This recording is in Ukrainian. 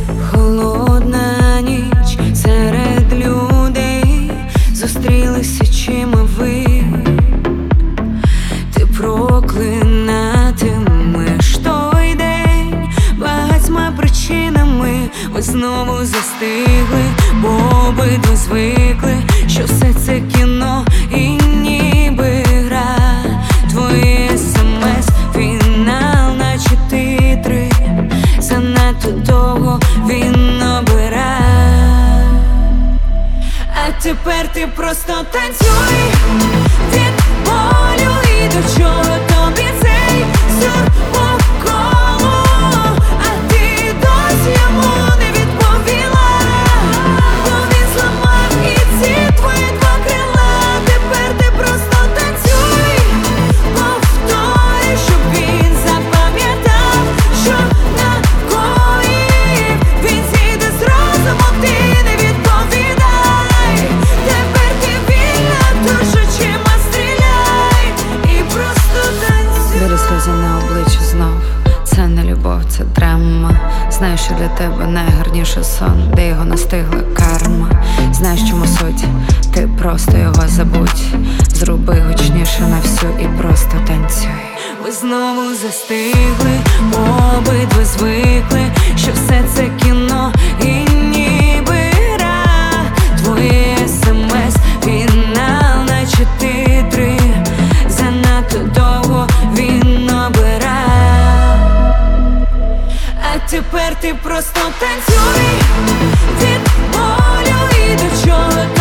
Холодна ніч серед людей, зустрілися чима ви. Ти проклинатимеш той день багатьма причинами. Ви знову застигли, бо обидва звикли, що все це кіно і ніби гра. Твої смс, фінал, наче титри. Занадто довго він обирав. А тепер ти просто танцюй від болю і до чого тобі цей сюр по колу. А ти досі йому не відповіла, бо він зламав і ці твої два крила. Тепер ти просто танцюй, повторюй, щоб він запам'ятав, що накоїв. Він зійде з розуму, ти не відповідай. Тепер ти вільна, тож очима стріляй і просто танцюй. Білі сльози на обличчі знов. Це не любов, це драма. Знаю, що для тебе найгарніший сон, де його настигла карма. Знаєш, чому суть? Ти просто його забудь. Зроби гучніше на всю і просто танцюй. Ви знову застигли, бо обидва звикли, що все це кіно і ніби гра. Твої смс, фінал, наче титри. Занадто довго він обирав. А тепер ти просто танцюй від болю і до чого